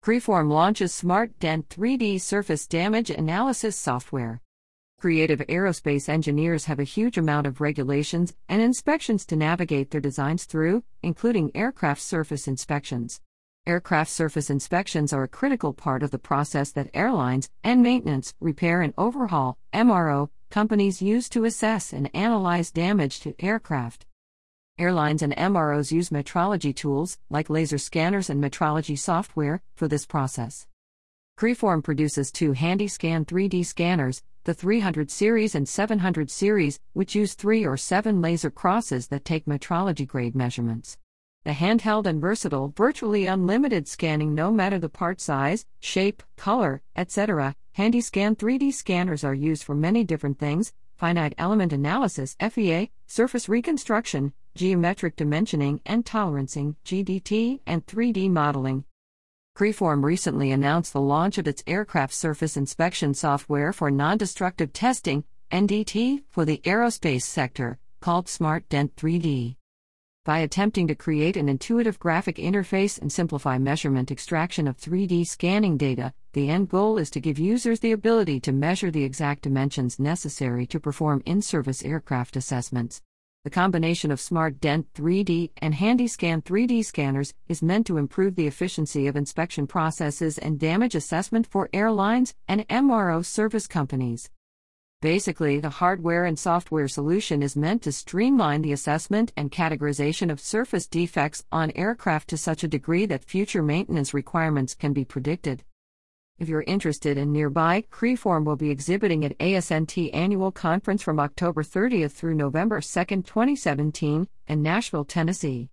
Creform launches Smart Dent 3D surface damage analysis software. Creative aerospace engineers have a huge amount of regulations and inspections to navigate their designs through, including aircraft surface inspections. Aircraft surface inspections are a critical part of the process that airlines and maintenance, repair and overhaul (MRO) companies use to assess and analyze damage to aircraft. Airlines and MROs use metrology tools, like laser scanners and metrology software, for this process. Creform produces two HandyScan 3D scanners, the 300 series and 700 series, which use 3 or 7 laser crosses that take metrology-grade measurements. The handheld and versatile, virtually unlimited scanning no matter the part size, shape, color, etc. HandyScan 3D scanners are used for many different things: finite element analysis (FEA), surface reconstruction, geometric dimensioning and tolerancing (GDT), and 3D modeling. Creform recently announced the launch of its aircraft surface inspection software for non-destructive testing (NDT) for the aerospace sector, called Smart Dent 3D. By attempting to create an intuitive graphic interface and simplify measurement extraction of 3D scanning data, the end goal is to give users the ability to measure the exact dimensions necessary to perform in-service aircraft assessments. The combination of Smart Dent 3D and HandyScan 3D scanners is meant to improve the efficiency of inspection processes and damage assessment for airlines and MRO service companies. Basically, the hardware and software solution is meant to streamline the assessment and categorization of surface defects on aircraft to such a degree that future maintenance requirements can be predicted. If you're interested and nearby, Creform will be exhibiting at ASNT Annual Conference from October 30th through November 2, 2017, in Nashville, Tennessee.